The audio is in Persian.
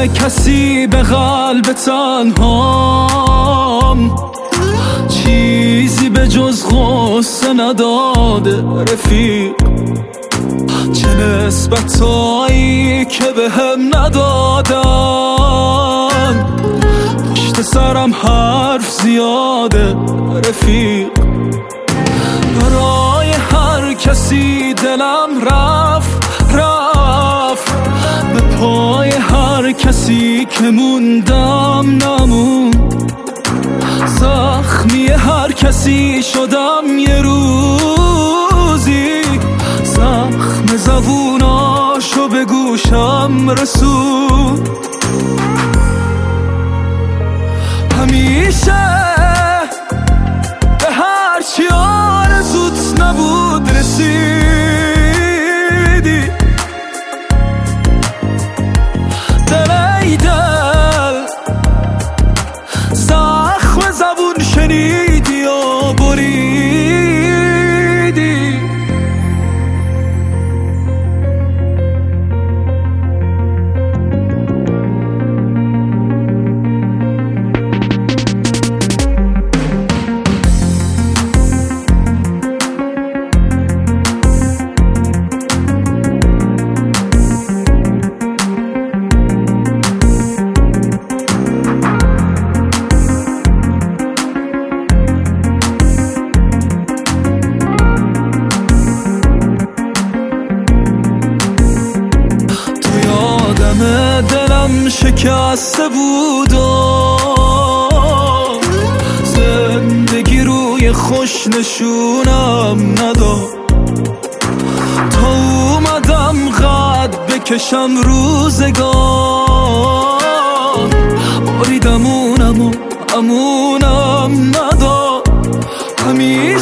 کسی به قلب تنهام چیزی به جز غصه نداده رفیق. چه نسبتایی که به هم ندادن، پشت سرم حرف زیاده رفیق. برای هر کسی دلم رفت به پای هر کسی که موندم نموند. زخمی هر کسی شدم یه روزی، زخم زبوناشو به گوشم رسود. همیشه به هر چی آرزوت نبود رسیدی. دل ای دل زخم زبون شنیدی و بریدی. دلم شکسته بود و زندگی روی خوش نشونم نداد. تا اومدم قد بکشم روزگار، بریدم امونم نداد. همین